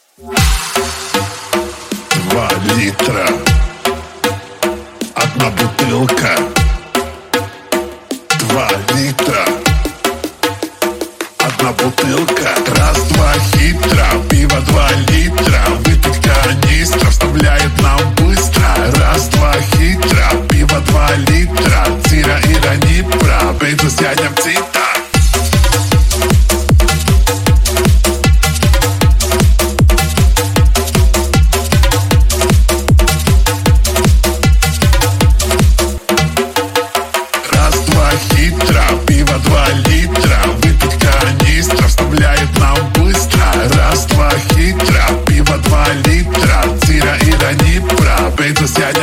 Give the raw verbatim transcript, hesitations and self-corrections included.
Два литра, одна бутылка. Два литра, одна бутылка. Раз-два хитро, пиво два литра. Выпить канистра вставляет нам быстро. Раз-два хитро, пиво два литра. Цира и Ранипра, бейду сядем цита. Хитро, пиво два литра. Выпить канистра вставляет нам быстро. Раз-два хитро, пиво два литра. Цира и Ранипра, бейду сядем.